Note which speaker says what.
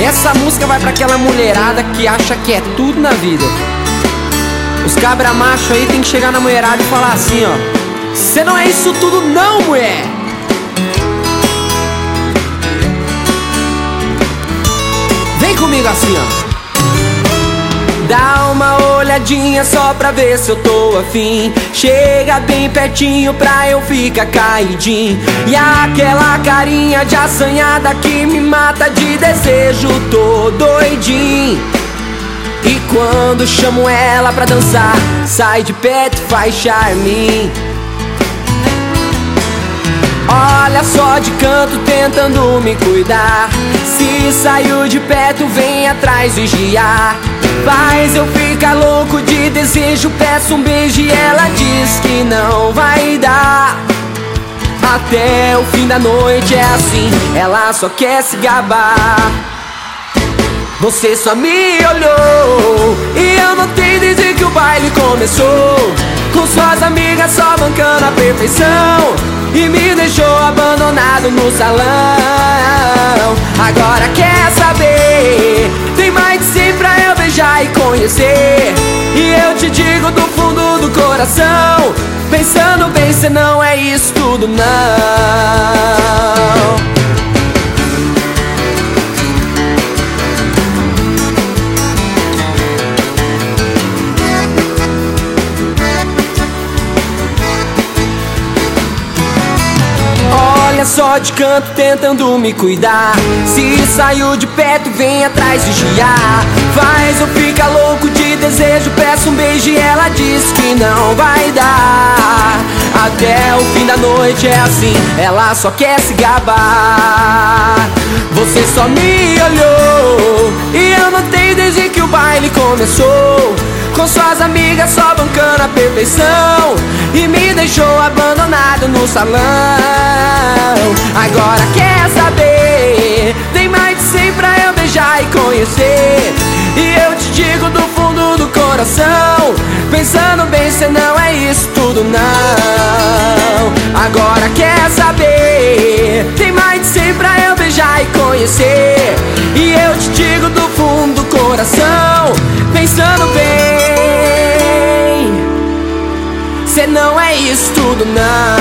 Speaker 1: Essa música vai pra aquela mulherada que acha que é tudo na vida. Os cabra macho aí tem que chegar na mulherada e falar assim, ó: cê não é isso tudo não, mulher. Vem comigo assim, ó. Dá uma olhadinha só pra ver se eu tô afim. Chega bem pertinho pra eu ficar caidinho. E aquela carinha de assanhada que me mata de desejo, tô doidinho. E quando chamo ela pra dançar, sai de perto e faz charme. Olha só de canto tentando me cuidar. Se saiu de perto vem atrás vigiar. Faz eu ficar louco de desejo, peço um beijo e ela diz que não vai dar. Até o fim da noite é assim, ela só quer se gabar. Você só me olhou e eu notei desde que o baile começou, com suas amigas só bancando a perfeição, e me deixou abandonado no salão. Agora quer saber? Tem mais de 100 pra eu beijar e conhecer. E eu te digo do fundo do coração, pensando bem, cê não é isso tudo não. Só de canto tentando me cuidar. Se saiu de perto vem atrás vigiar. Faz eu ficar louco de desejo, peço um beijo e ela diz que não vai dar. Até o fim da noite é assim, ela só quer se gabar. Você só me olhou e eu notei desde que o baile começou, com suas amigas só bancando a perfeição, e me deixou abandonado no salão. Agora quer saber? Tem mais de 100 pra eu beijar e conhecer. E eu te digo do fundo do coração, pensando bem, cê não é isso tudo não. Agora quer saber? Tem mais de 100 pra eu beijar e conhecer. E eu te digo do fundo do coração, pensando bem, cê não é isso tudo não.